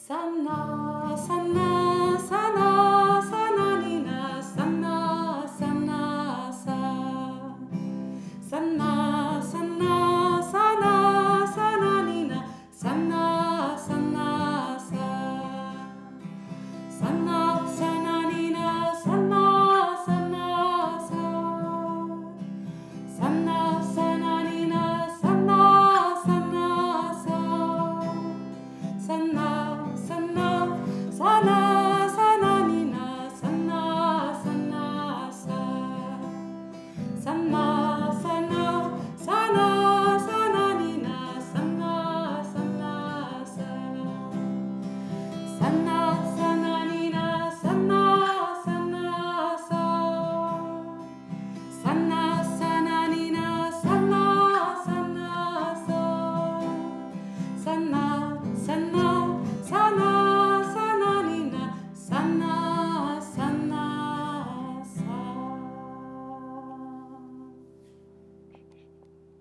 Sana, sana, sana, sana, nina, sana, sana, sa. Sana, sana, sana, sana, nina, sana, sana, sa. Sana, sana, nina, sana, sana, sa. Sana, sana, nina, sana, sana, sa. Sana, sana, sana, sana, nina, sana, sana, sa. Sana, sana, sana, sana, nina, sana, sana, sa. Sana, sana, nina, sana, sana, sa. Sana, sana, nina, sana, sana, sa. Sana